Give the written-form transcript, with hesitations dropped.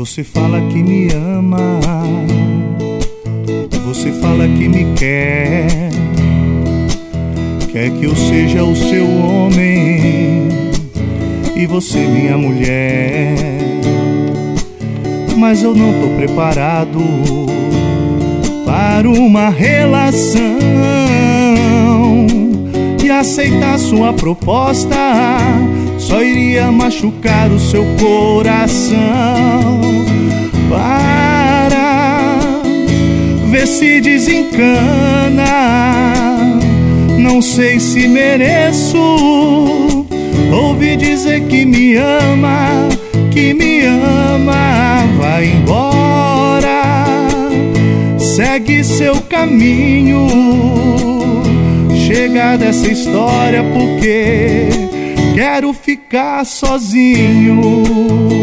Você fala que me ama, você fala que me quer, quer que eu seja o seu homem e você minha mulher. Mas eu não tô preparado para uma relação, e aceitar sua proposta só iria machucar o seu coração. Para ver se desencana, não sei se mereço ouvir dizer que me ama, que me ama. Vai embora, segue seu caminho, chega dessa história porque quero ficar sozinho.